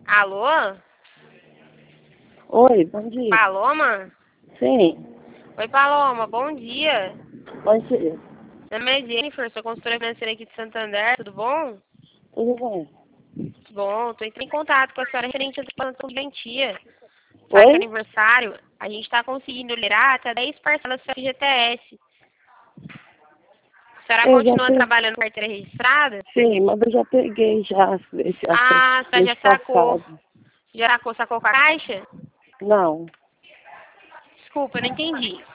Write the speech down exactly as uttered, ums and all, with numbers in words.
Alô? Oi, bom dia. Paloma? Sim, Oi, Paloma, bom dia. bom dia. Meu nome é Jennifer, sou consultora financeira aqui de Santander, tudo bom? Tudo bem? Bom, estou entrando em contato com a senhora referente à plantão de garantia. Faz Oi? aniversário, a gente está conseguindo liberar até dez parcelas do F G T S. A senhora Eu já continua pe... trabalhando com carteira registrada? Sim, mas eu já peguei já esse, essa, Ah, a senhora mês já sacou. passado. Já sacou, sacou com a caixa? Não. Desculpa, eu não entendi.